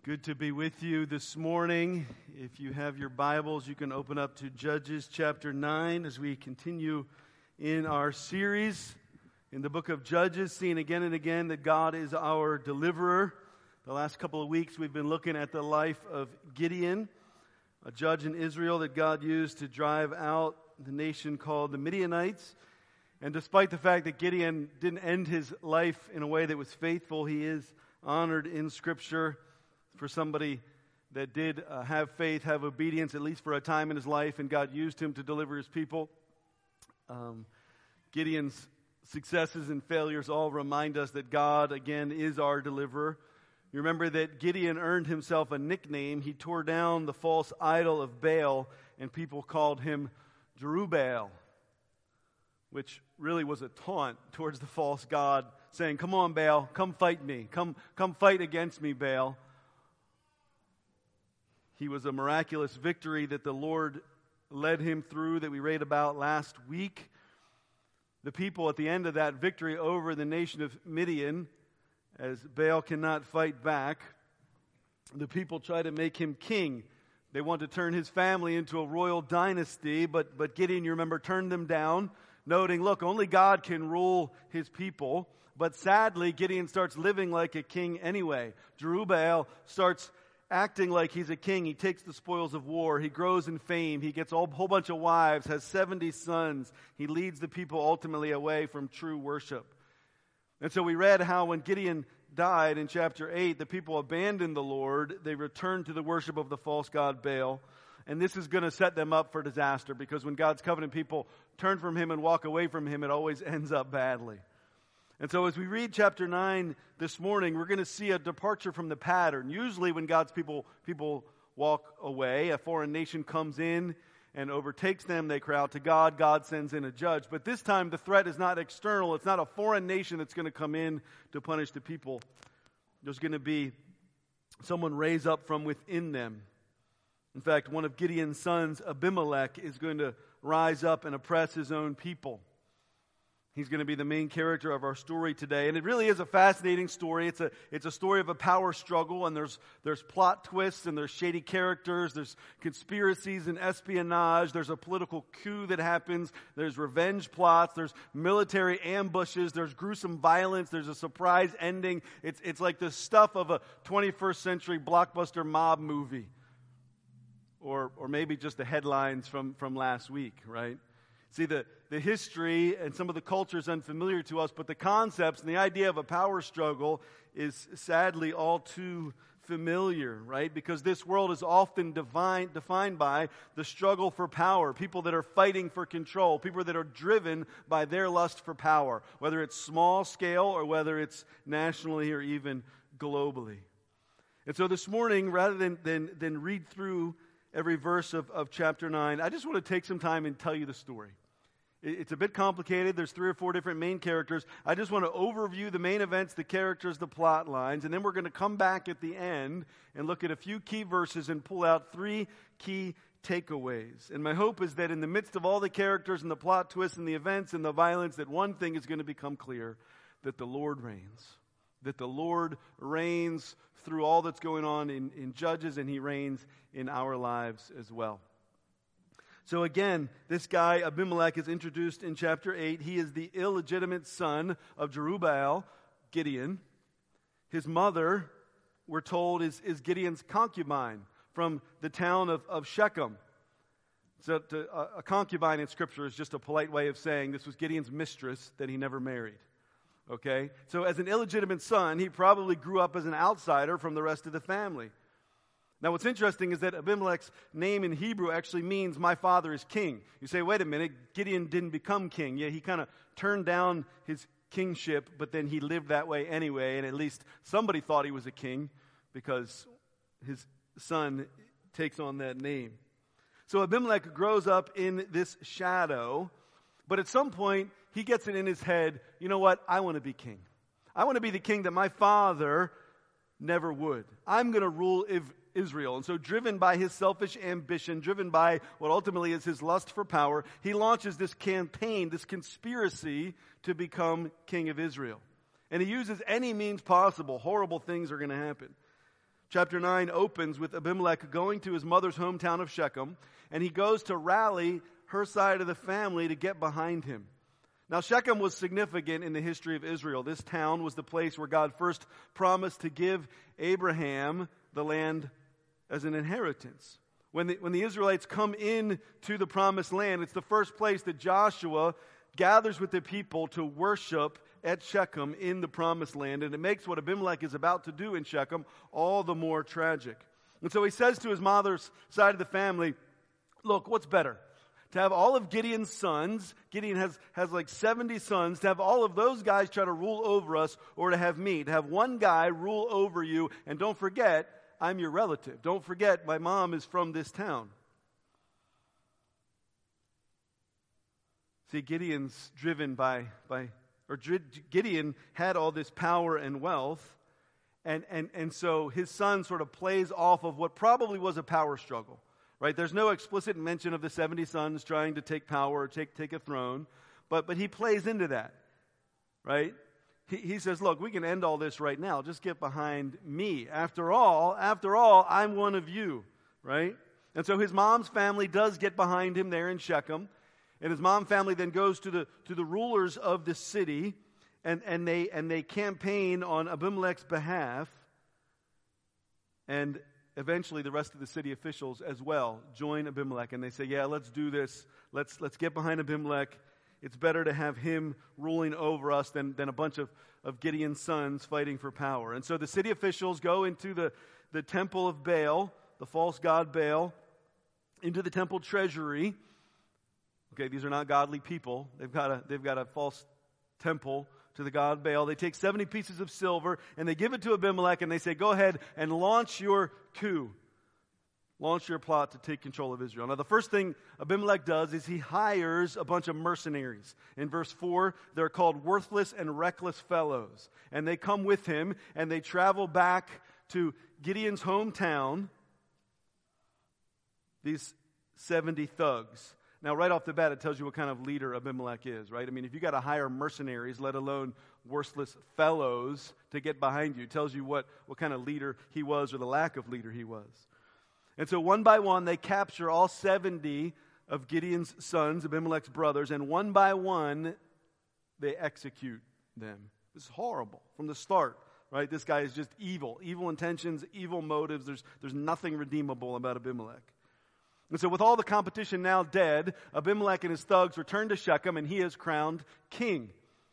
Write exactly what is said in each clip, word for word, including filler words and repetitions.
Good to be with you this morning. If you have your Bibles, you can open up to Judges chapter nine as we continue in our series in the book of Judges, seeing again and again that God is our deliverer. The last couple of weeks we've been looking at the life of Gideon, a judge in Israel that God used to drive out the nation called the Midianites. And despite the fact that Gideon didn't end his life in a way that was faithful, he is honored in Scripture for somebody that did uh, have faith, have obedience, at least for a time in his life, and God used him to deliver his people. Um, Gideon's successes and failures all remind us that God, again, is our deliverer. You remember that Gideon earned himself a nickname. He tore down the false idol of Baal, and people called him Jerubbaal, which really was a taunt towards the false god, saying, "Come on, Baal, come fight me. Come, come fight against me, Baal." He was a miraculous victory that the Lord led him through that we read about last week. The people at the end of that victory over the nation of Midian, as Baal cannot fight back, the people try to make him king. They want to turn his family into a royal dynasty, but, but Gideon, you remember, turned them down, noting, look, only God can rule his people. But sadly, Gideon starts living like a king anyway. Jerubbaal starts acting like he's a king. He takes the spoils of war. He grows in fame. He gets a whole bunch of wives, has seventy sons. He leads the people ultimately away from true worship. And so we read how when Gideon died in chapter eight, the people abandoned the Lord. They returned to the worship of the false god Baal. And this is going to set them up for disaster, because when God's covenant people turn from Him and walk away from Him, it always ends up badly. And so as we read chapter nine this morning, we're going to see a departure from the pattern. Usually when God's people people walk away, a foreign nation comes in and overtakes them, they cry out to God, God sends in a judge. But this time the threat is not external. It's not a foreign nation that's going to come in to punish the people. There's going to be someone raised up from within them. In fact, one of Gideon's sons, Abimelech, is going to rise up and oppress his own people. He's going to be the main character of our story today. And it really is a fascinating story. It's a it's a story of a power struggle, and there's there's plot twists, and there's shady characters, there's conspiracies and espionage, there's a political coup that happens, there's revenge plots, there's military ambushes, there's gruesome violence, there's a surprise ending. It's it's like the stuff of a twenty-first century blockbuster mob movie. Or or maybe just the headlines from, from last week, right? See, the, the history and some of the culture is unfamiliar to us, but the concepts and the idea of a power struggle is sadly all too familiar, right? Because this world is often defined, defined by the struggle for power, people that are fighting for control, people that are driven by their lust for power, whether it's small scale or whether it's nationally or even globally. And so this morning, rather than, than, than read through every verse of, of chapter nine, I just want to take some time and tell you the story. It's a bit complicated. There's three or four different main characters. I just want to overview the main events, the characters, the plot lines, and then we're going to come back at the end and look at a few key verses and pull out three key takeaways. And my hope is that in the midst of all the characters and the plot twists and the events and the violence, that one thing is going to become clear, that the Lord reigns. That the Lord reigns through all that's going on in, in Judges, and He reigns in our lives as well. So again, this guy Abimelech is introduced in chapter eight. He is the illegitimate son of Jerubbaal, Gideon. His mother, we're told, is, is Gideon's concubine from the town of, of Shechem. So to, uh, a concubine in Scripture is just a polite way of saying this was Gideon's mistress that he never married. Okay? So as an illegitimate son, he probably grew up as an outsider from the rest of the family. Now what's interesting is that Abimelech's name in Hebrew actually means my father is king. You say, wait a minute, Gideon didn't become king. Yeah, he kind of turned down his kingship, but then he lived that way anyway, and at least somebody thought he was a king because his son takes on that name. So Abimelech grows up in this shadow, but at some point he gets it in his head, you know what, I want to be king. I want to be the king that my father never would. I'm going to rule Israel. And so driven by his selfish ambition, driven by what ultimately is his lust for power, he launches this campaign, this conspiracy to become king of Israel. And he uses any means possible. Horrible things are going to happen. Chapter nine opens with Abimelech going to his mother's hometown of Shechem, and he goes to rally her side of the family to get behind him. Now, Shechem was significant in the history of Israel. This town was the place where God first promised to give Abraham the land as an inheritance. When the, when the Israelites come in to the promised land, it's the first place that Joshua gathers with the people to worship at Shechem in the promised land. And it makes what Abimelech is about to do in Shechem all the more tragic. And so he says to his mother's side of the family, look, what's better? To have all of Gideon's sons, Gideon has, has like seventy sons, to have all of those guys try to rule over us, or to have me, to have one guy rule over you. And don't forget, I'm your relative. Don't forget, my mom is from this town. See, Gideon's driven by, by or Gideon had all this power and wealth, and, and, and so his son sort of plays off of what probably was a power struggle. Right? There's no explicit mention of the seventy sons trying to take power or take, take a throne, but, but he plays into that. Right? He, he says, look, we can end all this right now. Just get behind me. After all, after all, I'm one of you. Right? And so his mom's family does get behind him there in Shechem. And his mom family then goes to the to the rulers of the city, and, and they and they campaign on Abimelech's behalf. And eventually the rest of the city officials as well join Abimelech, and they say, yeah, let's do this. Let's let's get behind Abimelech. It's better to have him ruling over us than, than a bunch of, of Gideon's sons fighting for power. And so the city officials go into the, the temple of Baal, the false god Baal, into the temple treasury. Okay, these are not godly people. They've got a, they've got a false temple to the god Baal. They take seventy pieces of silver and they give it to Abimelech, and they say, go ahead and launch your coup. Launch your plot to take control of Israel. Now, the first thing Abimelech does is he hires a bunch of mercenaries. In verse four, they're called worthless and reckless fellows. And they come with him, and they travel back to Gideon's hometown, these seventy thugs. Now, right off the bat, it tells you what kind of leader Abimelech is, right? I mean, if you got to hire mercenaries, let alone worthless fellows, to get behind you, it tells you what, what kind of leader he was, or the lack of leader he was. And so one by one, they capture all seventy of Gideon's sons, Abimelech's brothers, and one by one, they execute them. This is horrible from the start, right? This guy is just evil. Evil intentions, evil motives. There's, there's nothing redeemable about Abimelech. And so with all the competition now dead, Abimelech and his thugs return to Shechem, and he is crowned king.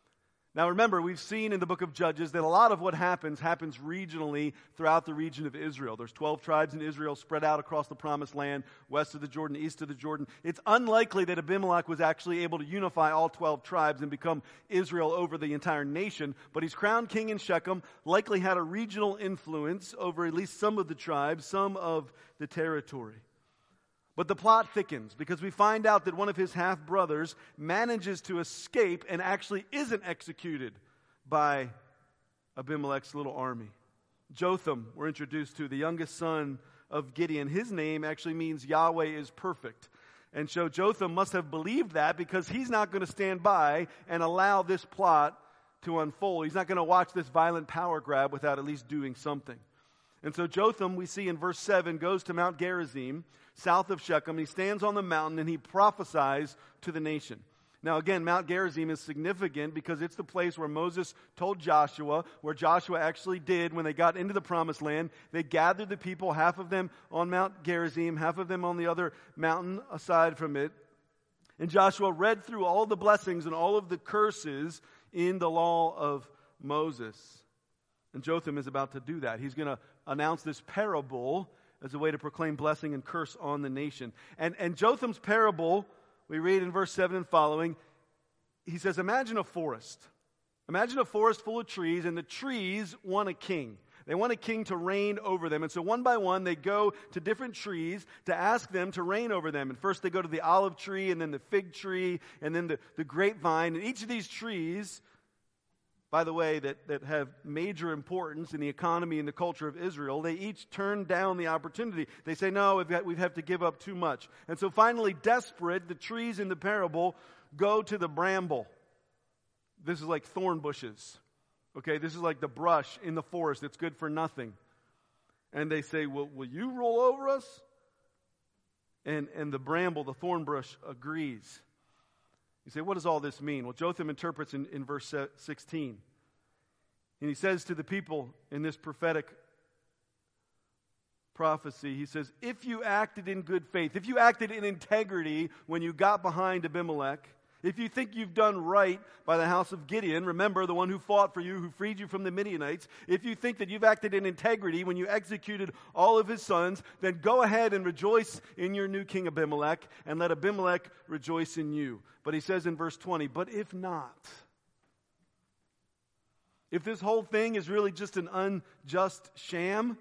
Now remember, we've seen in the book of Judges that a lot of what happens, happens regionally throughout the region of Israel. There's twelve tribes in Israel spread out across the promised land, west of the Jordan, east of the Jordan. It's unlikely that Abimelech was actually able to unify all twelve tribes and become Israel over the entire nation, but he's crowned king in Shechem, likely had a regional influence over at least some of the tribes, some of the territory. But the plot thickens because we find out that one of his half-brothers manages to escape and actually isn't executed by Abimelech's little army. Jotham, we're introduced to, the youngest son of Gideon. His name actually means Yahweh is perfect. And so Jotham must have believed that, because he's not going to stand by and allow this plot to unfold. He's not going to watch this violent power grab without at least doing something. And so Jotham, we see in verse seven, goes to Mount Gerizim, south of Shechem. He stands on the mountain and he prophesies to the nation. Now again, Mount Gerizim is significant because it's the place where Moses told Joshua, where Joshua actually did when they got into the promised land. They gathered the people, half of them on Mount Gerizim, half of them on the other mountain aside from it. And Joshua read through all the blessings and all of the curses in the law of Moses. And Jotham is about to do that. He's going to announce this parable as a way to proclaim blessing and curse on the nation. And, and Jotham's parable, we read in verse seven and following, he says, imagine a forest. Imagine a forest full of trees, and the trees want a king. They want a king to reign over them. And so one by one, they go to different trees to ask them to reign over them. And first they go to the olive tree, and then the fig tree, and then the, the grapevine. And each of these trees, by the way, that, that have major importance in the economy and the culture of Israel, they each turn down the opportunity. They say, no, we've got, we have to give up too much. And so finally, desperate, the trees in the parable go to the bramble. This is like thorn bushes. Okay, this is like the brush in the forest that's good for nothing. And they say, well, will you roll over us? And, and the bramble, the thorn bush, agrees. You say, what does all this mean? Well, Jotham interprets in, in verse sixteen. And he says to the people in this prophetic prophecy, he says, if you acted in good faith, if you acted in integrity when you got behind Abimelech, if you think you've done right by the house of Gideon, remember the one who fought for you, who freed you from the Midianites, if you think that you've acted in integrity when you executed all of his sons, then go ahead and rejoice in your new king Abimelech, and let Abimelech rejoice in you. But he says in verse twenty, but if not, if this whole thing is really just an unjust sham,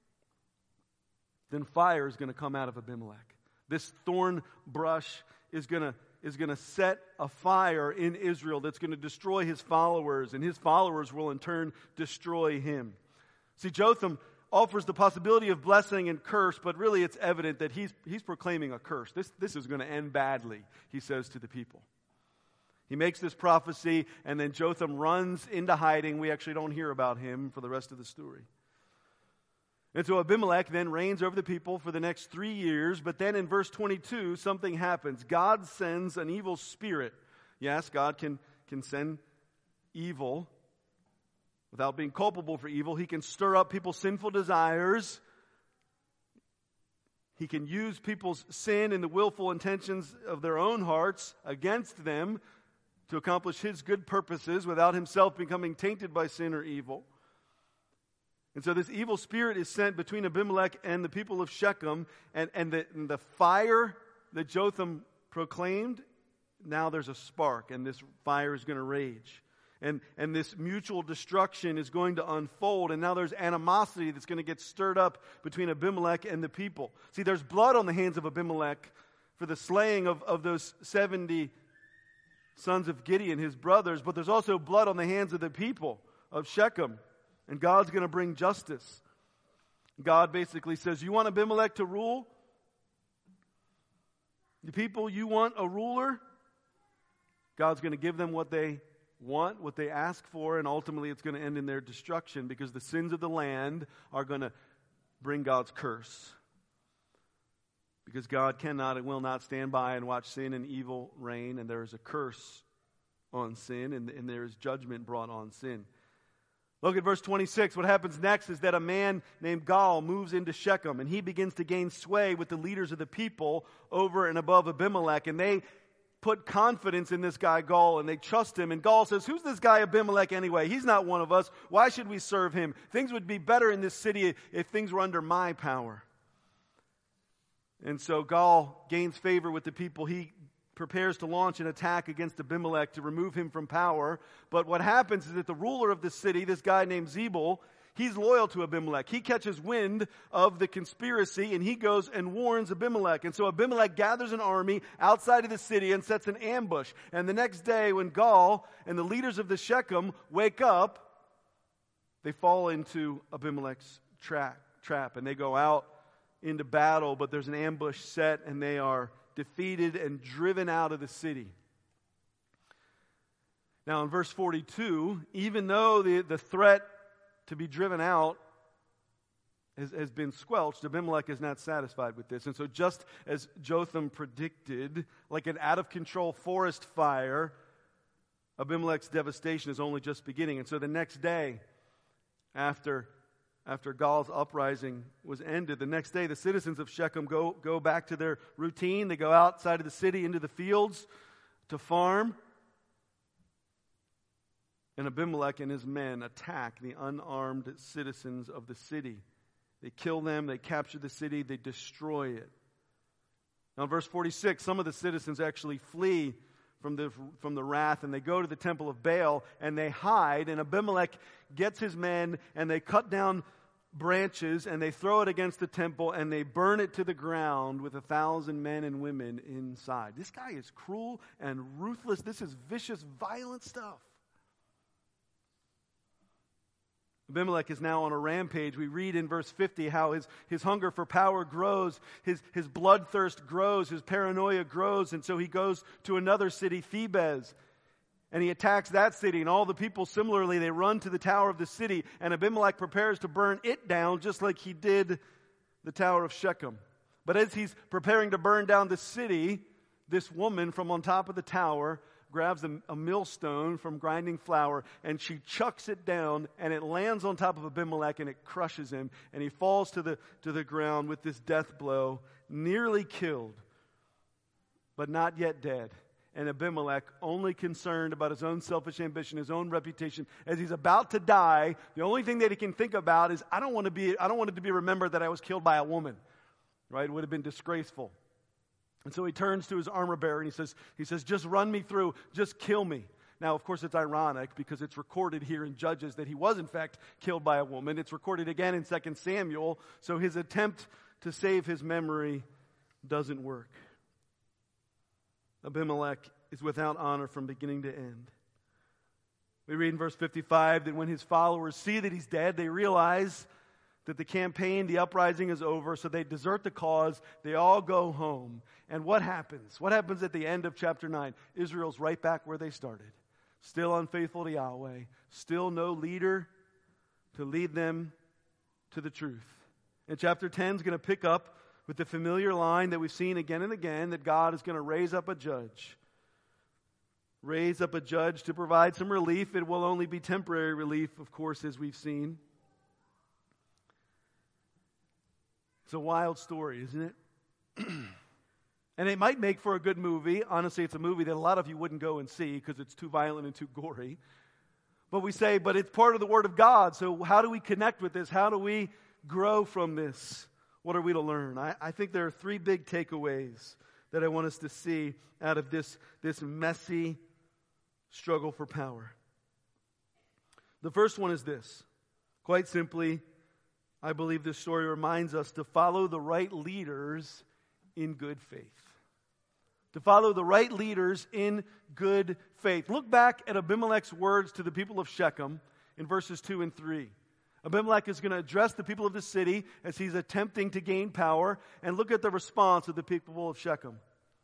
then fire is going to come out of Abimelech. This thorn brush is going to is going to set a fire in Israel that's going to destroy his followers, and his followers will in turn destroy him. See, Jotham offers the possibility of blessing and curse, but really it's evident that he's he's proclaiming a curse. This, this is going to end badly, he says to the people. He makes this prophecy, and then Jotham runs into hiding. We actually don't hear about him for the rest of the story. And so Abimelech then reigns over the people for the next three years. But then in verse twenty-two, something happens. God sends an evil spirit. Yes, God can, can send evil without being culpable for evil. He can stir up people's sinful desires. He can use people's sin and the willful intentions of their own hearts against them to accomplish his good purposes without himself becoming tainted by sin or evil. And so this evil spirit is sent between Abimelech and the people of Shechem, and, and, the, and the fire that Jotham proclaimed, now there's a spark, and this fire is going to rage. And, and this mutual destruction is going to unfold, and now there's animosity that's going to get stirred up between Abimelech and the people. See, there's blood on the hands of Abimelech for the slaying of, of those seventy sons of Gideon, his brothers, but there's also blood on the hands of the people of Shechem. And God's going to bring justice. God basically says, you want Abimelech to rule? The people, you want a ruler? God's going to give them what they want, what they ask for, and ultimately it's going to end in their destruction because the sins of the land are going to bring God's curse. Because God cannot and will not stand by and watch sin and evil reign, and there is a curse on sin, and, and there is judgment brought on sin. Look at verse twenty-six. What happens next is that a man named Gaal moves into Shechem, and he begins to gain sway with the leaders of the people over and above Abimelech, and they put confidence in this guy Gaal, and they trust him. And Gaal says, who's this guy Abimelech anyway? He's not one of us. Why should we serve him? Things would be better in this city if things were under my power. And so Gaal gains favor with the people. He prepares to launch an attack against Abimelech to remove him from power. But what happens is that the ruler of the city, this guy named Zebul, he's loyal to Abimelech. He catches wind of the conspiracy and he goes and warns Abimelech. And so Abimelech gathers an army outside of the city and sets an ambush. And the next day when Gaal and the leaders of the Shechem wake up, they fall into Abimelech's trap, trap and they go out into battle, but there's an ambush set and they are defeated and driven out of the city. Now in verse forty-two, even though the, the threat to be driven out has, has been squelched, Abimelech is not satisfied with this. And so just as Jotham predicted, like an out-of-control forest fire, Abimelech's devastation is only just beginning. And so the next day, after After Gaal's uprising was ended, the next day the citizens of Shechem go, go back to their routine. They go outside of the city into the fields to farm. And Abimelech and his men attack the unarmed citizens of the city. They kill them, they capture the city, they destroy it. Now in verse forty-six, some of the citizens actually flee from the, from the wrath, and they go to the temple of Baal, and they hide, and Abimelech gets his men, and they cut down branches, and they throw it against the temple, and they burn it to the ground with a thousand men and women inside. This guy is cruel and ruthless. This is vicious, violent stuff. Abimelech is now on a rampage. We read in verse fifty how his, his hunger for power grows, his, his bloodthirst grows, his paranoia grows, and so he goes to another city, Thebez. And he attacks that city, and all the people similarly, they run to the tower of the city, and Abimelech prepares to burn it down just like he did the tower of Shechem. But as he's preparing to burn down the city, this woman from on top of the tower grabs a, a millstone from grinding flour, and she chucks it down, and it lands on top of Abimelech, and it crushes him, and he falls to the, to the ground with this death blow, nearly killed, but not yet dead. And Abimelech, only concerned about his own selfish ambition, his own reputation, as he's about to die, the only thing that he can think about is, I don't want to be, I don't want it to be remembered that I was killed by a woman. Right? It would have been disgraceful. And so he turns to his armor bearer and he says, he says, just run me through, just kill me. Now, of course, it's ironic because it's recorded here in Judges that he was, in fact, killed by a woman. It's recorded again in Second Samuel, so his attempt to save his memory doesn't work. Abimelech is without honor from beginning to end. We read in verse fifty-five that when his followers see that he's dead, they realize that the campaign, the uprising is over, so they desert the cause. They all go home. And what happens? What happens at the end of chapter nine? Israel's right back where they started. Still unfaithful to Yahweh. Still no leader to lead them to the truth. And chapter ten is going to pick up with the familiar line that we've seen again and again, that God is going to raise up a judge. Raise up a judge to provide some relief. It will only be temporary relief, of course, as we've seen. It's a wild story, isn't it? And it might make for a good movie. Honestly, it's a movie that a lot of you wouldn't go and see because it's too violent and too gory. But we say, but it's part of the Word of God. So how do we connect with this? How do we grow from this? What are we to learn? I, I think there are three big takeaways that I want us to see out of this, this messy struggle for power. The first one is this. Quite simply, I believe this story reminds us to follow the right leaders in good faith. To follow the right leaders in good faith. Look back at Abimelech's words to the people of Shechem in verses two and three. Abimelech is going to address the people of the city as he's attempting to gain power. And look at the response of the people of Shechem.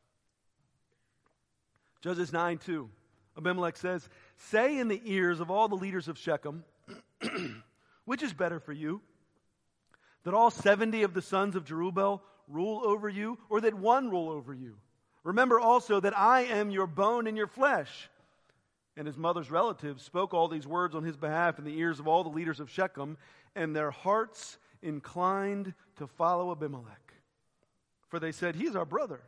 Judges nine two. Abimelech says, say in the ears of all the leaders of Shechem, which is better for you? That all seventy of the sons of Jerubbaal rule over you, or that one rule over you? Remember also that I am your bone and your flesh. And his mother's relatives spoke all these words on his behalf in the ears of all the leaders of Shechem, and their hearts inclined to follow Abimelech. For they said, he is our brother.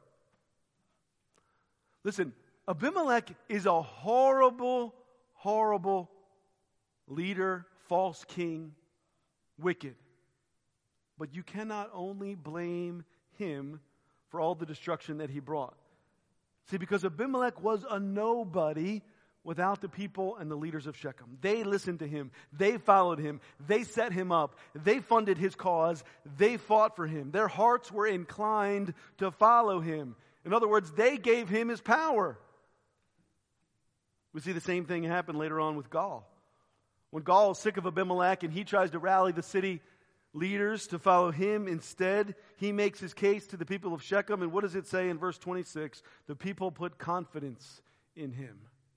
Listen, Abimelech is a horrible, horrible leader, false king, wicked. But you cannot only blame him for all the destruction that he brought. See, because Abimelech was a nobody without the people and the leaders of Shechem. They listened to him. They followed him. They set him up. They funded his cause. They fought for him. Their hearts were inclined to follow him. In other words, they gave him his power. We see the same thing happen later on with Gaul. When Gaul is sick of Abimelech and he tries to rally the city leaders to follow him instead, he makes his case to the people of Shechem. And what does it say in verse twenty-six? The people put confidence in him.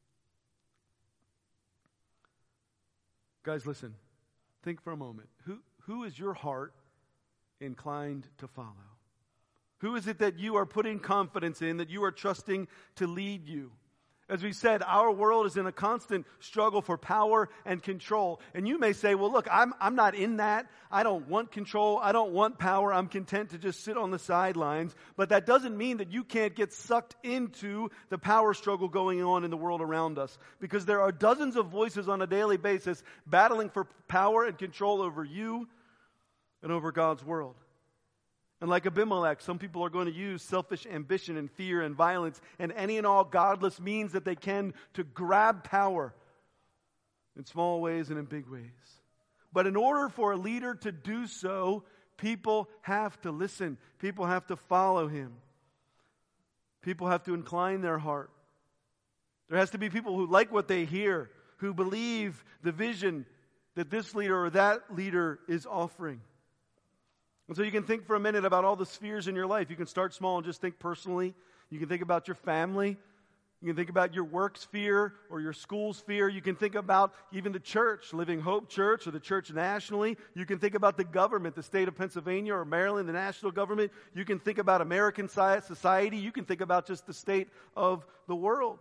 Guys, listen. Think for a moment. Who, who is your heart inclined to follow? Who is it that you are putting confidence in, that you are trusting to lead you? As we said, our world is in a constant struggle for power and control. And you may say, well, look, I'm, I'm not in that. I don't want control. I don't want power. I'm content to just sit on the sidelines. But that doesn't mean that you can't get sucked into the power struggle going on in the world around us. Because there are dozens of voices on a daily basis battling for power and control over you and over God's world. And like Abimelech, some people are going to use selfish ambition and fear and violence and any and all godless means that they can to grab power in small ways and in big ways. But in order for a leader to do so, people have to listen. People have to follow him. People have to incline their heart. There has to be people who like what they hear, who believe the vision that this leader or that leader is offering. And so you can think for a minute about all the spheres in your life. You can start small and just think personally. You can think about your family. You can think about your work sphere or your school sphere. You can think about even the church, Living Hope Church or the church nationally. You can think about the government, the state of Pennsylvania or Maryland, the national government. You can think about American society. You can think about just the state of the world.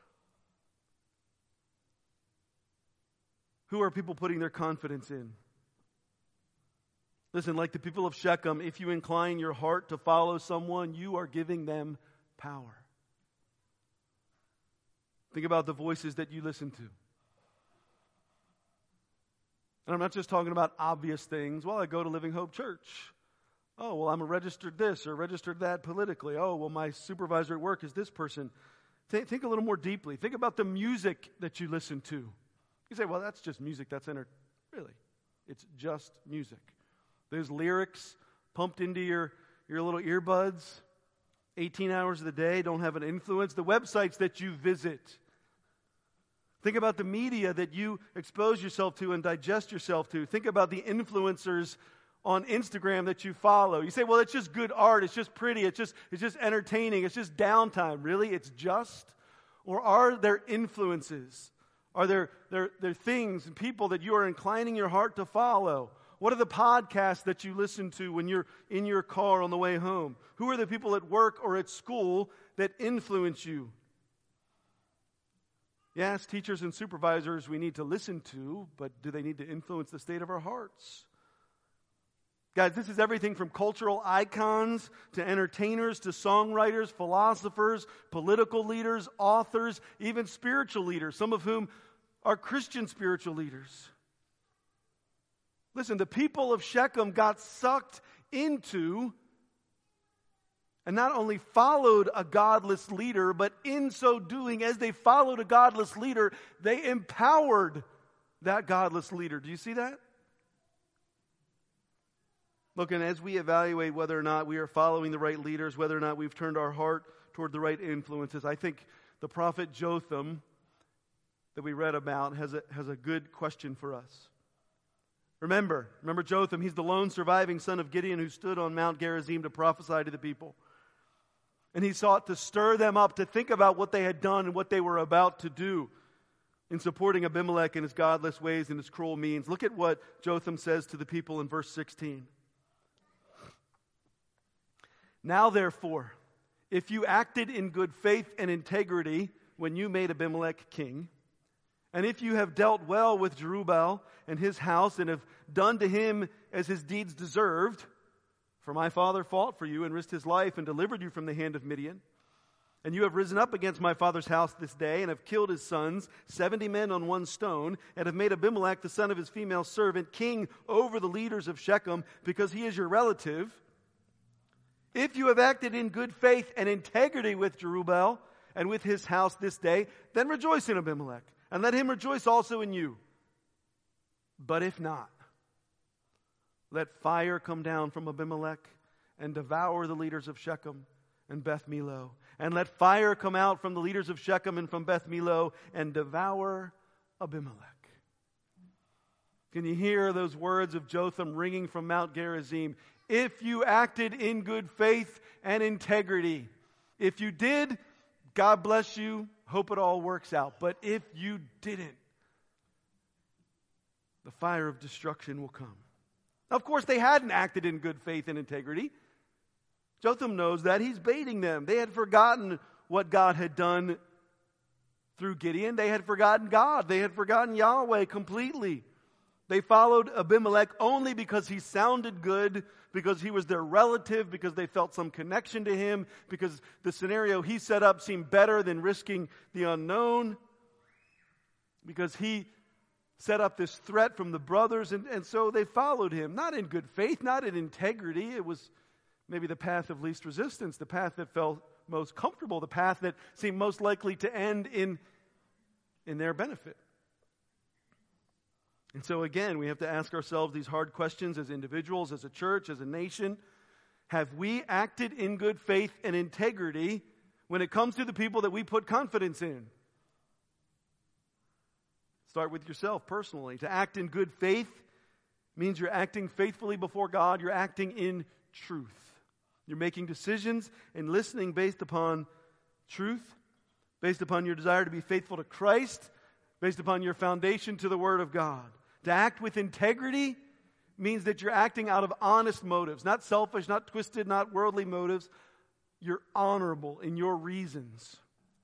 Who are people putting their confidence in? Listen, like the people of Shechem, if you incline your heart to follow someone, you are giving them power. Think about the voices that you listen to. And I'm not just talking about obvious things. Well, I go to Living Hope Church. Oh, well, I'm a registered this or registered that politically. Oh, well, my supervisor at work is this person. Think, think a little more deeply. Think about the music that you listen to. You say, well, that's just music. That's enter. Really, it's just music. Those lyrics pumped into your, your little earbuds eighteen hours of the day don't have an influence. The websites that you visit. Think about the media that you expose yourself to and digest yourself to. Think about the influencers on Instagram that you follow. You say, well, it's just good art. It's just pretty. It's just, it's just entertaining. It's just downtime. Really? It's just? Or are there influences? Are there, there, there things and people that you are inclining your heart to follow? What are the podcasts that you listen to when you're in your car on the way home? Who are the people at work or at school that influence you? Yes, teachers and supervisors we need to listen to, but do they need to influence the state of our hearts? Guys, this is everything from cultural icons to entertainers to songwriters, philosophers, political leaders, authors, even spiritual leaders, some of whom are Christian spiritual leaders. Listen, the people of Shechem got sucked into and not only followed a godless leader, but in so doing, as they followed a godless leader, they empowered that godless leader. Do you see that? Look, and as we evaluate whether or not we are following the right leaders, whether or not we've turned our heart toward the right influences, I think the prophet Jotham that we read about has a, has a good question for us. Remember, remember Jotham, he's the lone surviving son of Gideon who stood on Mount Gerizim to prophesy to the people. And he sought to stir them up to think about what they had done and what they were about to do in supporting Abimelech and his godless ways and his cruel means. Look at what Jotham says to the people in verse sixteen. Now therefore, if you acted in good faith and integrity when you made Abimelech king, and if you have dealt well with Jerubbaal and his house and have done to him as his deeds deserved, for my father fought for you and risked his life and delivered you from the hand of Midian, and you have risen up against my father's house this day and have killed his sons, seventy men on one stone, and have made Abimelech, the son of his female servant, king over the leaders of Shechem, because he is your relative. If you have acted in good faith and integrity with Jerubbaal and with his house this day, then rejoice in Abimelech, and let him rejoice also in you. But if not, let fire come down from Abimelech and devour the leaders of Shechem and Beth Millo. And let fire come out from the leaders of Shechem and from Beth Millo and devour Abimelech. Can you hear those words of Jotham ringing from Mount Gerizim? If you acted in good faith and integrity. If you did, God bless you. Hope it all works out. But if you didn't, the fire of destruction will come. Of course, they hadn't acted in good faith and integrity. Jotham knows that. He's baiting them. They had forgotten what God had done through Gideon. They had forgotten God. They had forgotten Yahweh completely. They followed Abimelech only because he sounded good, because he was their relative, because they felt some connection to him, because the scenario he set up seemed better than risking the unknown, because he set up this threat from the brothers, and, and so they followed him. Not in good faith, not in integrity. It was maybe the path of least resistance, the path that felt most comfortable, the path that seemed most likely to end in, in their benefit. And so again, we have to ask ourselves these hard questions as individuals, as a church, as a nation. Have we acted in good faith and integrity when it comes to the people that we put confidence in? Start with yourself personally. To act in good faith means you're acting faithfully before God. You're acting in truth. You're making decisions and listening based upon truth, based upon your desire to be faithful to Christ, based upon your foundation to the Word of God. To act with integrity means that you're acting out of honest motives, not selfish, not twisted, not worldly motives. You're honorable in your reasons,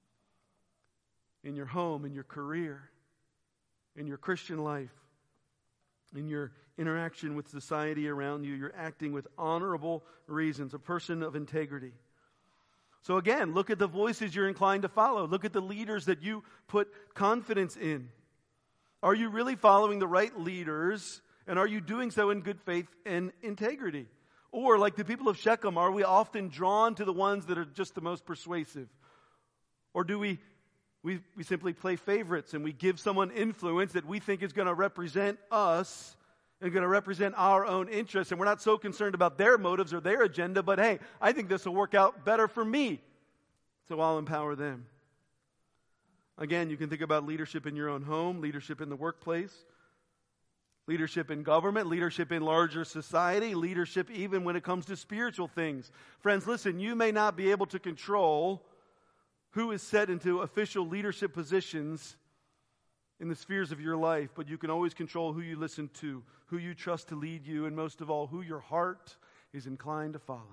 in your home, in your career, in your Christian life, in your interaction with society around you. You're acting with honorable reasons, a person of integrity. So again, look at the voices you're inclined to follow. Look at the leaders that you put confidence in. Are you really following the right leaders, and are you doing so in good faith and integrity? Or, like the people of Shechem, are we often drawn to the ones that are just the most persuasive? Or do we, we, we simply play favorites and we give someone influence that we think is going to represent us and going to represent our own interests, and we're not so concerned about their motives or their agenda, but hey, I think this will work out better for me, so I'll empower them. Again, you can think about leadership in your own home, leadership in the workplace, leadership in government, leadership in larger society, leadership even when it comes to spiritual things. Friends, listen, you may not be able to control who is set into official leadership positions in the spheres of your life, but you can always control who you listen to, who you trust to lead you, and most of all, who your heart is inclined to follow.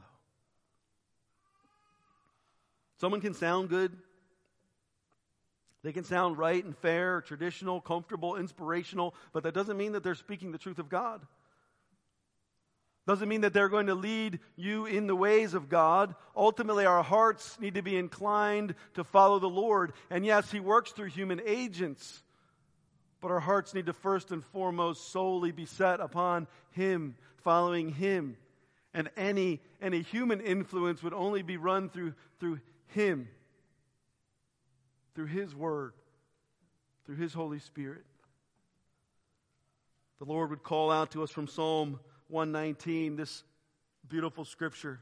Someone can sound good. They can sound right and fair, traditional, comfortable, inspirational, but that doesn't mean that they're speaking the truth of God. Doesn't mean that they're going to lead you in the ways of God. Ultimately, our hearts need to be inclined to follow the Lord. And yes, He works through human agents, but our hearts need to first and foremost solely be set upon Him, following Him. And any, any human influence would only be run through, through Him, through His Word, through His Holy Spirit. The Lord would call out to us from Psalm one nineteen, this beautiful scripture.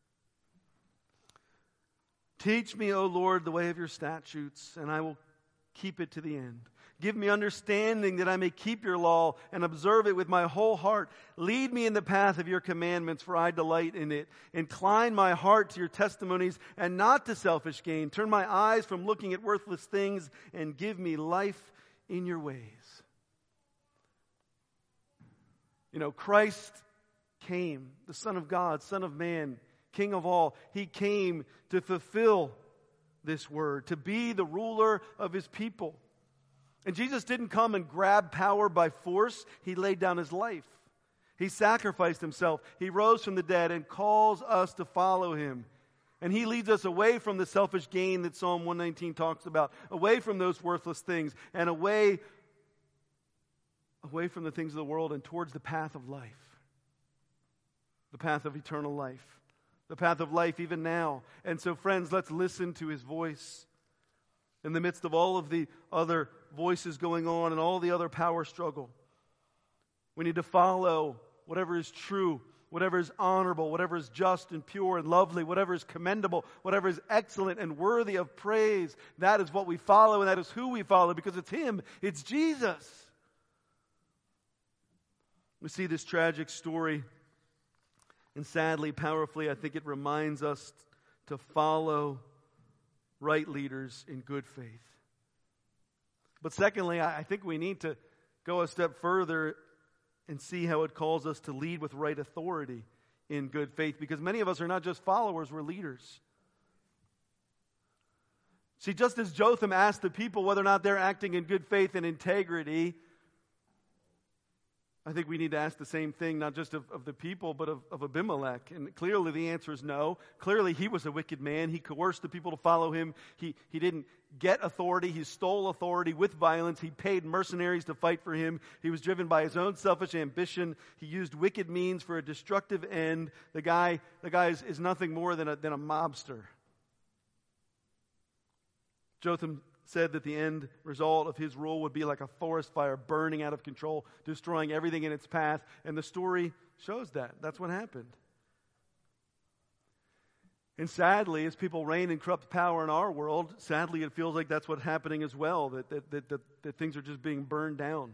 Teach me, O Lord, the way of your statutes, and I will keep it to the end. Give me understanding that I may keep your law and observe it with my whole heart. Lead me in the path of your commandments, for I delight in it. Incline my heart to your testimonies and not to selfish gain. Turn my eyes from looking at worthless things and give me life in your ways. You know, Christ came, the Son of God, Son of Man, King of all. He came to fulfill this word, to be the ruler of His people. And Jesus didn't come and grab power by force. He laid down His life. He sacrificed Himself. He rose from the dead and calls us to follow Him. And He leads us away from the selfish gain that Psalm one nineteen talks about, away from those worthless things, and away, away from the things of the world and towards the path of life, the path of eternal life, the path of life even now. And so, friends, let's listen to His voice. In the midst of all of the other voices going on and all the other power struggle, we need to follow whatever is true, whatever is honorable, whatever is just and pure and lovely, whatever is commendable, whatever is excellent and worthy of praise. That is what we follow, and that is who we follow, because it's Him. It's Jesus. We see this tragic story, and sadly, powerfully, I think it reminds us to follow right leaders in good faith. But secondly, I think we need to go a step further and see how it calls us to lead with right authority in good faith, because many of us are not just followers, we're leaders. See, just as Jotham asked the people whether or not they're acting in good faith and integrity, I think we need to ask the same thing, not just of, of the people, but of, of Abimelech. And clearly the answer is no. Clearly he was a wicked man. He coerced the people to follow him. He, he didn't get authority. He stole authority with violence. He paid mercenaries to fight for him. He was driven by his own selfish ambition. He used wicked means for a destructive end. The guy, the guy is, is nothing more than a, than a mobster. Jotham said that the end result of his rule would be like a forest fire burning out of control, destroying everything in its path. And the story shows that. That's what happened. And sadly, as people reign in corrupt power in our world, sadly it feels like that's what's happening as well, that, that, that, that, that things are just being burned down.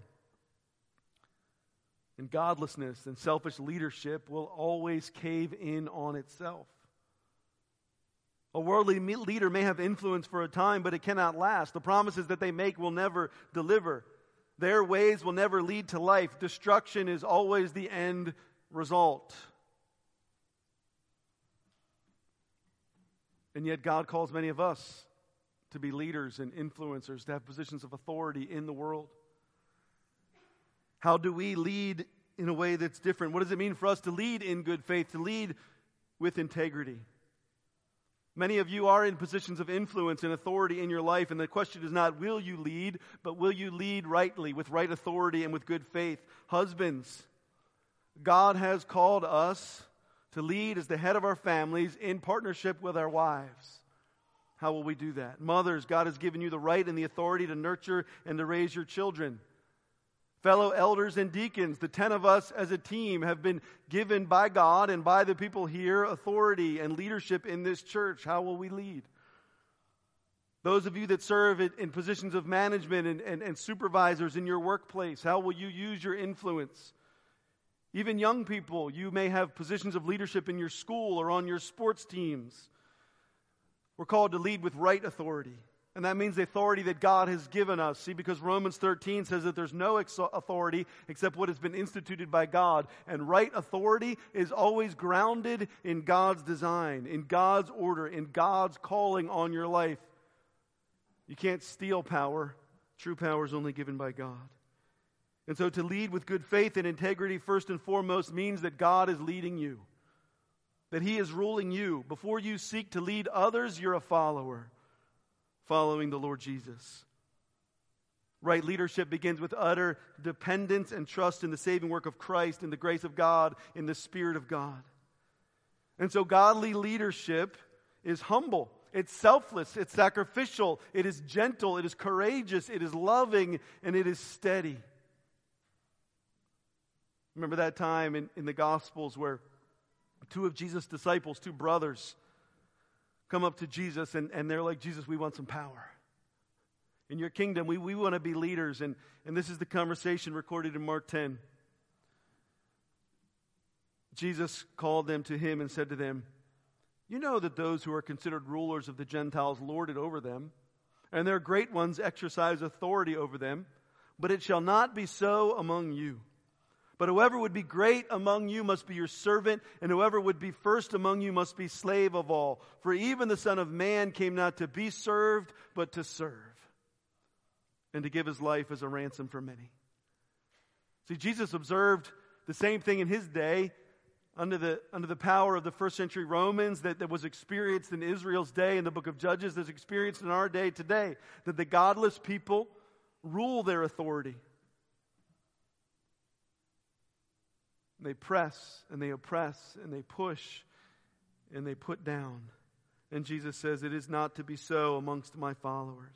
And godlessness and selfish leadership will always cave in on itself. A worldly me- leader may have influence for a time, but it cannot last. The promises that they make will never deliver. Their ways will never lead to life. Destruction is always the end result. And yet God calls many of us to be leaders and influencers, to have positions of authority in the world. How do we lead in a way that's different? What does it mean for us to lead in good faith, to lead with integrity? Many of you are in positions of influence and authority in your life, and the question is not, will you lead, but will you lead rightly, with right authority and with good faith? Husbands, God has called us to lead as the head of our families in partnership with our wives. How will we do that? Mothers, God has given you the right and the authority to nurture and to raise your children. Fellow elders and deacons, the ten of us as a team have been given by God and by the people here authority and leadership in this church. How will we lead? Those of you that serve in positions of management and, and, and supervisors in your workplace, how will you use your influence? Even young people, you may have positions of leadership in your school or on your sports teams. We're called to lead with right authority. And that means the authority that God has given us. See, because Romans thirteen says that there's no ex- authority except what has been instituted by God. And right authority is always grounded in God's design, in God's order, in God's calling on your life. You can't steal power. True power is only given by God. And so to lead with good faith and integrity, first and foremost, means that God is leading you, that He is ruling you. Before you seek to lead others, you're a follower, following the Lord Jesus. Right leadership begins with utter dependence and trust in the saving work of Christ, in the grace of God, in the Spirit of God. And so godly leadership is humble. It's selfless. It's sacrificial. It is gentle. It is courageous. It is loving. And it is steady. Remember that time in, in the Gospels where two of Jesus' disciples, two brothers, come up to Jesus and, and they're like, Jesus, we want some power. In your kingdom, we, we want to be leaders. And, and this is the conversation recorded in Mark ten. Jesus called them to Him and said to them, you know that those who are considered rulers of the Gentiles lord it over them, and their great ones exercise authority over them. But it shall not be so among you. But whoever would be great among you must be your servant, and whoever would be first among you must be slave of all. For even the Son of Man came not to be served, but to serve, and to give His life as a ransom for many. See, Jesus observed the same thing in His day under the, under the power of the first century Romans that, that was experienced in Israel's day in the book of Judges, that's experienced in our day today, that the godless people rule their authority. They press and they oppress and they push and they put down. And Jesus says, it is not to be so amongst my followers.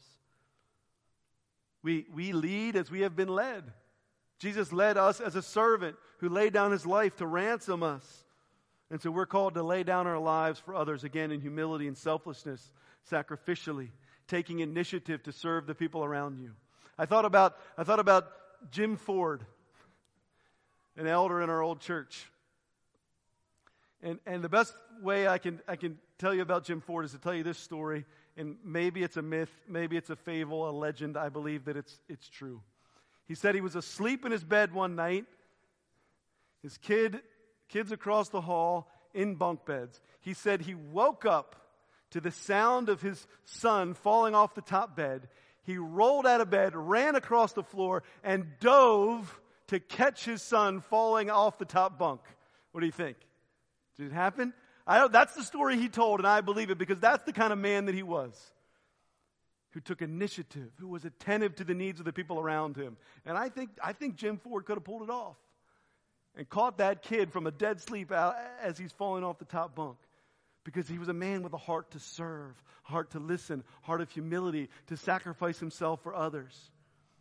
We, we lead as we have been led. Jesus led us as a servant who laid down His life to ransom us. And so we're called to lay down our lives for others, again, in humility and selflessness, sacrificially, taking initiative to serve the people around you. I thought about, I thought about Jim Ford, an elder in our old church. And and the best way I can I can tell you about Jim Ford is to tell you this story. And maybe it's a myth, maybe it's a fable, a legend. I believe that it's it's true. He said he was asleep in his bed one night. His kid, kids across the hall in bunk beds. He said he woke up to the sound of his son falling off the top bed. He rolled out of bed, ran across the floor, and dove to catch his son falling off the top bunk. What do you think? Did it happen? I know that's the story he told, and I believe it because that's the kind of man that he was, who took initiative, who was attentive to the needs of the people around him. And I think I think Jim Ford could have pulled it off and caught that kid from a dead sleep out as he's falling off the top bunk, because he was a man with a heart to serve, heart to listen, heart of humility, to sacrifice himself for others.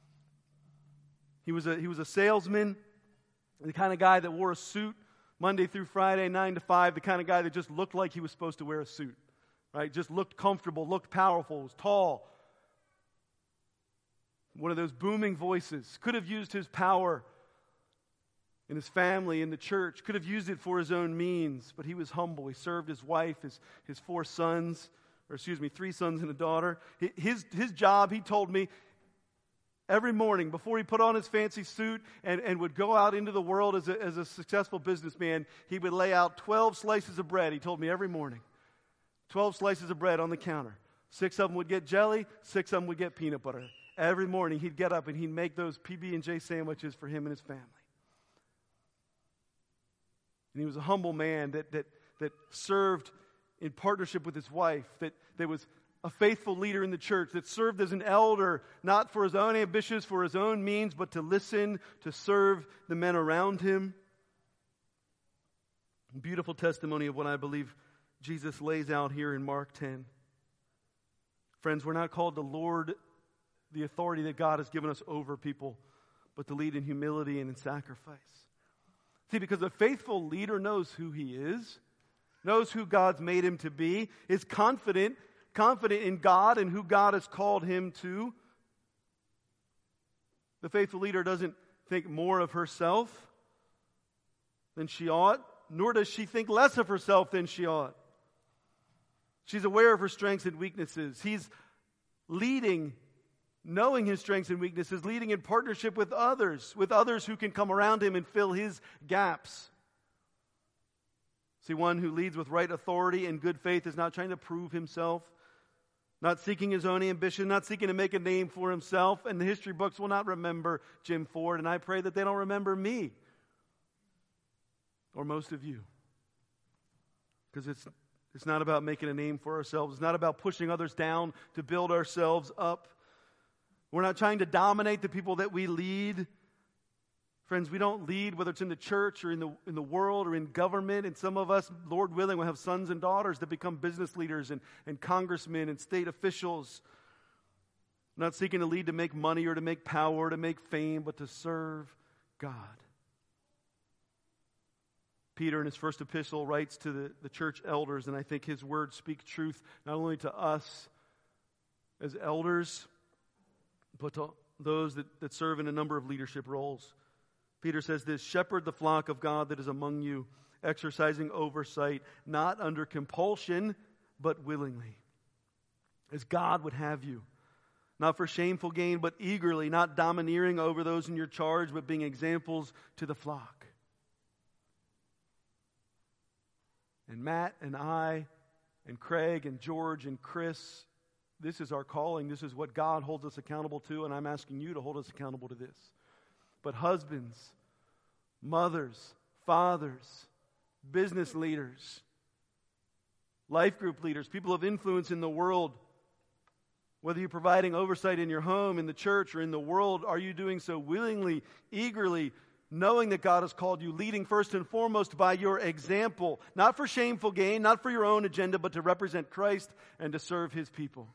He was a he was a salesman, the kind of guy that wore a suit Monday through Friday, nine to five, the kind of guy that just looked like he was supposed to wear a suit, right? Just looked comfortable, looked powerful, was tall. One of those booming voices. Could have used his power in his family, in the church, could have used it for his own means, but he was humble. He served his wife, his, his four sons, or excuse me, three sons and a daughter. His, his job, he told me, every morning before he put on his fancy suit and, and would go out into the world as a, as a successful businessman, he would lay out twelve slices of bread, he told me, every morning. twelve slices of bread on the counter. Six of them would get jelly, six of them would get peanut butter. Every morning he'd get up and he'd make those P B and J sandwiches for him and his family. And he was a humble man that that that served in partnership with his wife, that, that was a faithful leader in the church, that served as an elder, not for his own ambitions, for his own means, but to listen, to serve the men around him. Beautiful testimony of what I believe Jesus lays out here in Mark ten. Friends, we're not called to lord the authority that God has given us over people, but to lead in humility and in sacrifice. See, because a faithful leader knows who he is, knows who God's made him to be, is confident, confident in God and who God has called him to. The faithful leader doesn't think more of herself than she ought, nor does she think less of herself than she ought. She's aware of her strengths and weaknesses. He's leading, knowing his strengths and weaknesses, leading in partnership with others, with others who can come around him and fill his gaps. See, one who leads with right authority and good faith is not trying to prove himself, not seeking his own ambition, not seeking to make a name for himself. And the history books will not remember Jim Ford, and I pray that they don't remember me or most of you. Because it's It's not about making a name for ourselves. It's not about pushing others down to build ourselves up. We're not trying to dominate the people that we lead. Friends, we don't lead, whether it's in the church or in the in the world or in government. And some of us, Lord willing, will have sons and daughters that become business leaders and, and congressmen and state officials. We're not seeking to lead to make money or to make power or to make fame, but to serve God. Peter in his first epistle writes to the, the church elders, and I think his words speak truth not only to us as elders, but to those that, that serve in a number of leadership roles. Peter says this: shepherd the flock of God that is among you, exercising oversight, not under compulsion, but willingly, as God would have you. Not for shameful gain, but eagerly, not domineering over those in your charge, but being examples to the flock. And Matt and I and Craig and George and Chris, this is our calling. This is what God holds us accountable to, and I'm asking you to hold us accountable to this. But husbands, mothers, fathers, business leaders, life group leaders, people of influence in the world, whether you're providing oversight in your home, in the church, or in the world, are you doing so willingly, eagerly, knowing that God has called you, leading first and foremost by your example, not for shameful gain, not for your own agenda, but to represent Christ and to serve His people?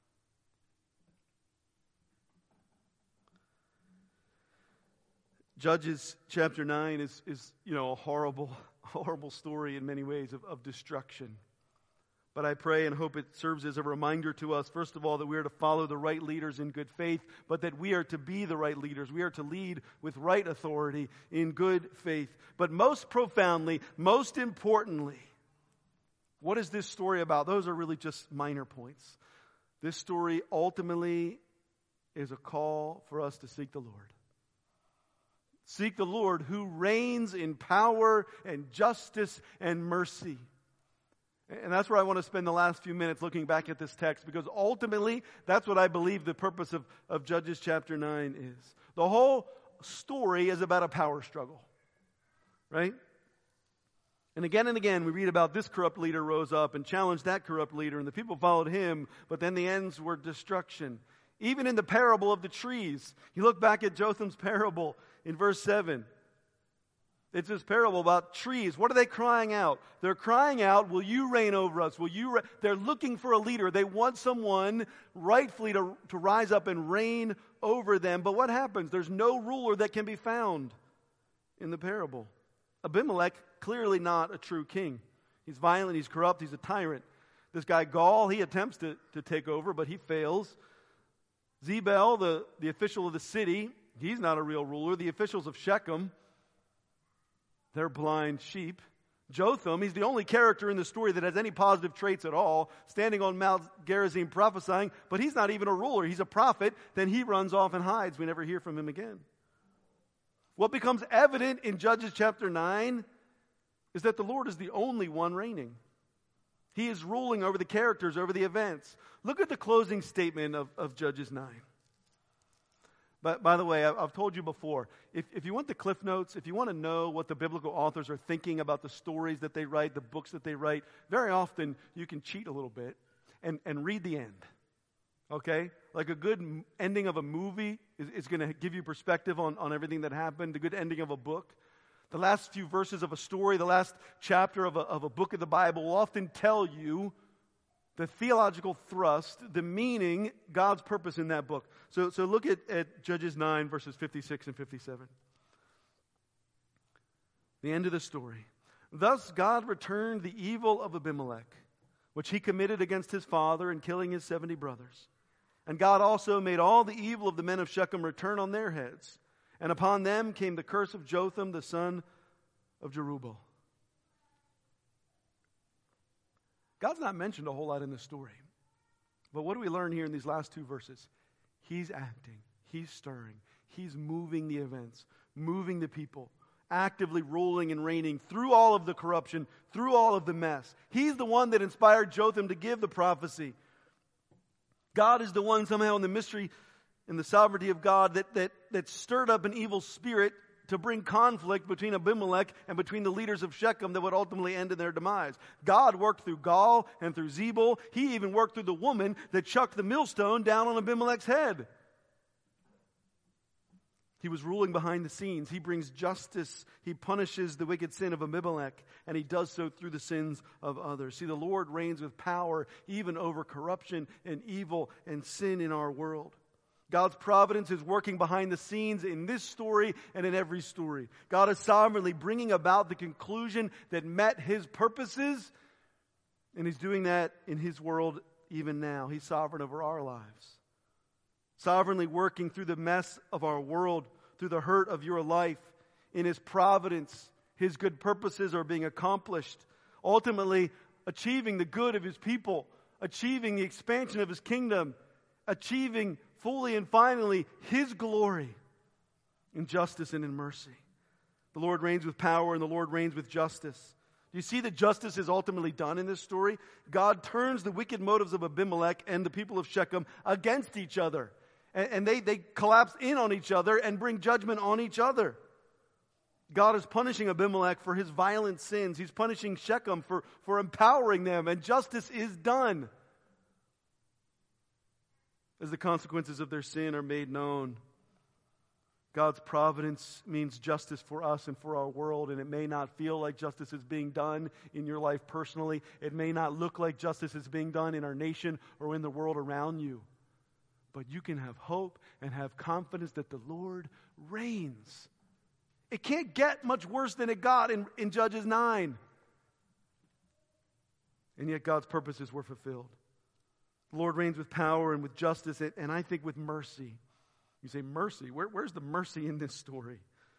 Judges chapter nine is, is you know, a horrible, horrible story in many ways of, of destruction. But I pray and hope it serves as a reminder to us, first of all, that we are to follow the right leaders in good faith, but that we are to be the right leaders. We are to lead with right authority in good faith. But most profoundly, most importantly, what is this story about? Those are really just minor points. This story ultimately is a call for us to seek the Lord. Seek the Lord who reigns in power and justice and mercy. And that's where I want to spend the last few minutes looking back at this text, because ultimately, that's what I believe the purpose of, of Judges chapter nine is. The whole story is about a power struggle, right? And again and again, we read about this corrupt leader rose up and challenged that corrupt leader, and the people followed him, but then the ends were destruction. Even in the parable of the trees, you look back at Jotham's parable in verse seven. It's this parable about trees. What are they crying out? They're crying out, will you reign over us? Will you? Re-? They're looking for a leader. They want someone rightfully to, to rise up and reign over them. But what happens? There's no ruler that can be found in the parable. Abimelech, clearly not a true king. He's violent, he's corrupt, he's a tyrant. This guy Gaul, he attempts to, to take over, but he fails. Zebel, the, the official of the city, he's not a real ruler. The officials of Shechem, they're blind sheep. Jotham, he's the only character in the story that has any positive traits at all, standing on Mount Gerizim prophesying, but he's not even a ruler. He's a prophet. Then he runs off and hides. We never hear from him again. What becomes evident in Judges chapter nine is that the Lord is the only one reigning. He is ruling over the characters, over the events. Look at the closing statement of, of Judges nine. But by the way, I've told you before, if, if you want the Cliff Notes, if you want to know what the biblical authors are thinking about the stories that they write, the books that they write, very often you can cheat a little bit and, and read the end. Okay? Like a good ending of a movie is, is going to give you perspective on, on everything that happened. The good ending of a book. The last few verses of a story, the last chapter of a, of a book of the Bible will often tell you the theological thrust, the meaning, God's purpose in that book. So, so look at, at Judges nine, verses fifty-six and fifty-seven. The end of the story. Thus God returned the evil of Abimelech, which he committed against his father in killing his seventy brothers. And God also made all the evil of the men of Shechem return on their heads. And upon them came the curse of Jotham, the son of Jerubbaal. God's not mentioned a whole lot in this story. But what do we learn here in these last two verses? He's acting. He's stirring. He's moving the events, moving the people, actively ruling and reigning through all of the corruption, through all of the mess. He's the one that inspired Jotham to give the prophecy. God is the one somehow in the mystery and the sovereignty of God that, that, that stirred up an evil spirit to bring conflict between Abimelech and between the leaders of Shechem that would ultimately end in their demise. God worked through Gaal and through Zebul. He even worked through the woman that chucked the millstone down on Abimelech's head. He was ruling behind the scenes. He brings justice. He punishes the wicked sin of Abimelech, and he does so through the sins of others. See, the Lord reigns with power even over corruption and evil and sin in our world. God's providence is working behind the scenes in this story and in every story. God is sovereignly bringing about the conclusion that met His purposes, and He's doing that in His world even now. He's sovereign over our lives. Sovereignly working through the mess of our world, through the hurt of your life. In His providence, His good purposes are being accomplished. Ultimately, achieving the good of His people, achieving the expansion of His kingdom, achieving fully and finally His glory in justice and in mercy. The Lord reigns with power and the Lord reigns with justice. Do you see that justice is ultimately done in this story? God turns the wicked motives of Abimelech and the people of Shechem against each other. And, and they, they collapse in on each other and bring judgment on each other. God is punishing Abimelech for his violent sins. He's punishing Shechem for, for empowering them. And justice is done as the consequences of their sin are made known. God's providence means justice for us and for our world, and it may not feel like justice is being done in your life personally. It may not look like justice is being done in our nation or in the world around you. But you can have hope and have confidence that the Lord reigns. It can't get much worse than it got in, in Judges nine. And yet God's purposes were fulfilled. The Lord reigns with power and with justice, and I think with mercy. You say, mercy? Where, where's the mercy in this story?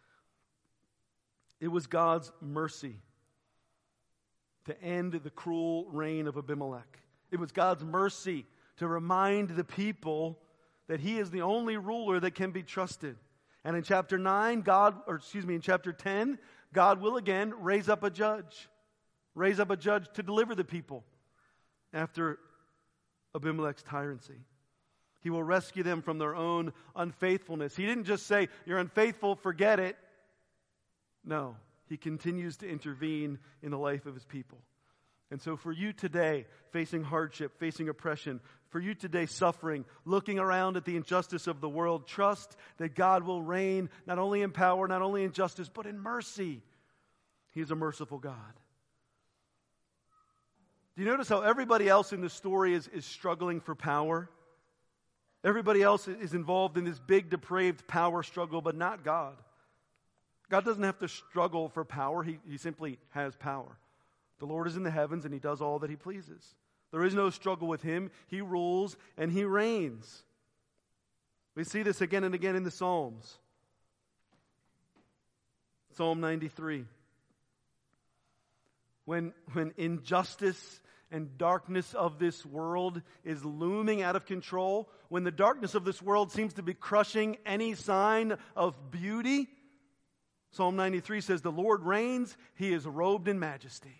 It was God's mercy to end the cruel reign of Abimelech. It was God's mercy to remind the people that He is the only ruler that can be trusted. And in chapter nine, God, or excuse me, in chapter ten, God will again raise up a judge. Raise up a judge to deliver the people after Abimelech's tyranny. He will rescue them from their own unfaithfulness. He didn't just say, you're unfaithful, forget it. No, He continues to intervene in the life of His people. And so for you today, facing hardship, facing oppression, for you today suffering, looking around at the injustice of the world, trust that God will reign not only in power, not only in justice, but in mercy. He is a merciful God. Do you notice how everybody else in the story is, is struggling for power? Everybody else is involved in this big, depraved power struggle, but not God. God doesn't have to struggle for power. He, he simply has power. The Lord is in the heavens and He does all that He pleases. There is no struggle with Him. He rules and He reigns. We see this again and again in the Psalms. Psalm ninety-three. when, when injustice and darkness of this world is looming out of control, when the darkness of this world seems to be crushing any sign of beauty, Psalm ninety-three says, the Lord reigns, He is robed in majesty.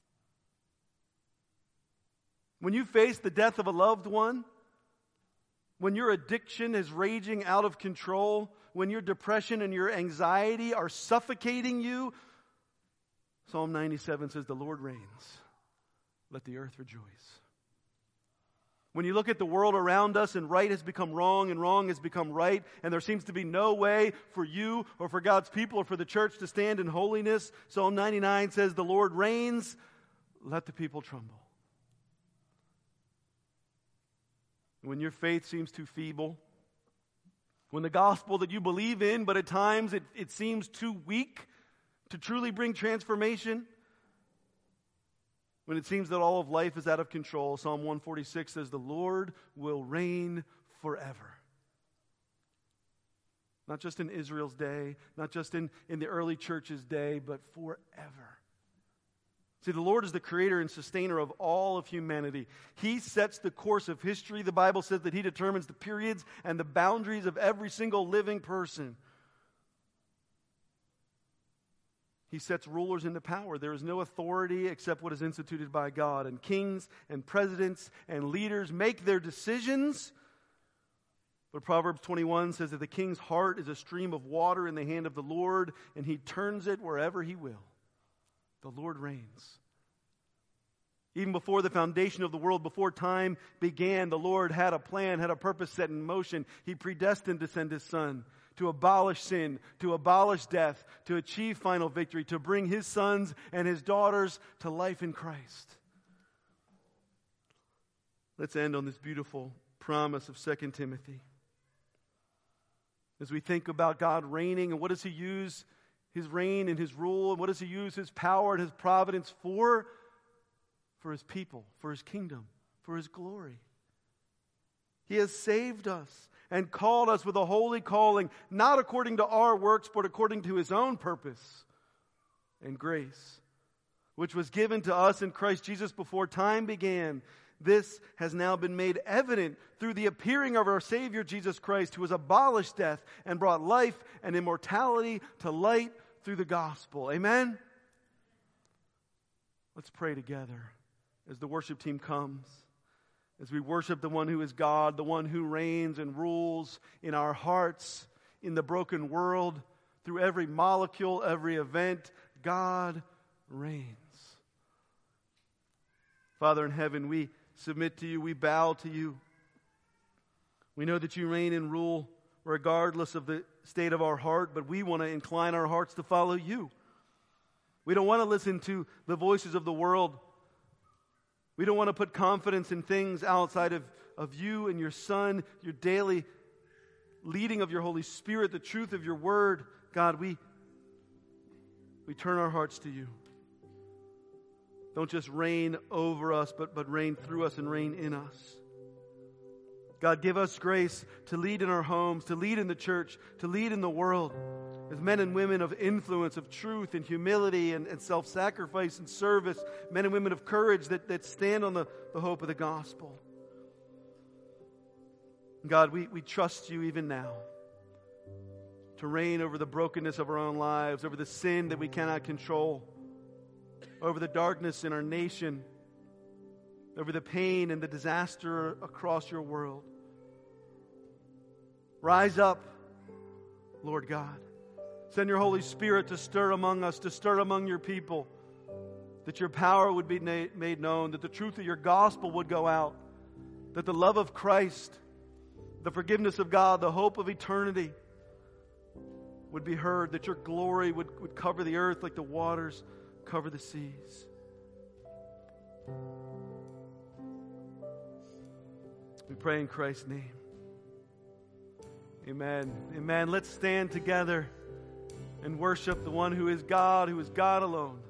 When you face the death of a loved one, when your addiction is raging out of control, when your depression and your anxiety are suffocating you, Psalm ninety-seven says, the Lord reigns. Let the earth rejoice. When you look at the world around us and right has become wrong and wrong has become right, and there seems to be no way for you or for God's people or for the church to stand in holiness, Psalm ninety-nine says, the Lord reigns. Let the people tremble. When your faith seems too feeble, when the gospel that you believe in, but at times it, it seems too weak to truly bring transformation, when it seems that all of life is out of control, Psalm one forty-six says, the Lord will reign forever. Not just in Israel's day, not just in, in the early church's day, but forever. See, the Lord is the creator and sustainer of all of humanity. He sets the course of history. The Bible says that He determines the periods and the boundaries of every single living person. He sets rulers into power. There is no authority except what is instituted by God. And kings and presidents and leaders make their decisions. But Proverbs twenty-one says that the king's heart is a stream of water in the hand of the Lord, and He turns it wherever He will. The Lord reigns. Even before the foundation of the world, before time began, the Lord had a plan, had a purpose set in motion. He predestined to send His Son to abolish sin, to abolish death, to achieve final victory, to bring His sons and His daughters to life in Christ. Let's end on this beautiful promise of Second Timothy. As we think about God reigning, and what does He use His reign and His rule, and what does He use His power and His providence for? For His people, for His kingdom, for His glory. He has saved us and called us with a holy calling, not according to our works, but according to His own purpose and grace, which was given to us in Christ Jesus before time began. This has now been made evident through the appearing of our Savior Jesus Christ, who has abolished death and brought life and immortality to light through the gospel. Amen? Let's pray together as the worship team comes. As we worship the one who is God, the one who reigns and rules in our hearts, in the broken world, through every molecule, every event, God reigns. Father in heaven, we submit to You, we bow to You. We know that You reign and rule regardless of the state of our heart, but we want to incline our hearts to follow You. We don't want to listen to the voices of the world. We don't want to put confidence in things outside of, of You and Your Son, Your daily leading of Your Holy Spirit, the truth of Your Word. God, we, we turn our hearts to You. Don't just reign over us, but, but reign through us and reign in us. God, give us grace to lead in our homes, to lead in the church, to lead in the world as men and women of influence, of truth and humility and, and self-sacrifice and service, men and women of courage that, that stand on the, the hope of the gospel. God, we, we trust You even now to reign over the brokenness of our own lives, over the sin that we cannot control, over the darkness in our nation, over the pain and the disaster across Your world. Rise up, Lord God. Send Your Holy Spirit to stir among us, to stir among Your people, that Your power would be na- made known, that the truth of Your gospel would go out, that the love of Christ, the forgiveness of God, the hope of eternity would be heard, that Your glory would, would cover the earth like the waters cover the seas. We pray in Christ's name. Amen. Amen. Let's stand together and worship the one who is God, who is God alone.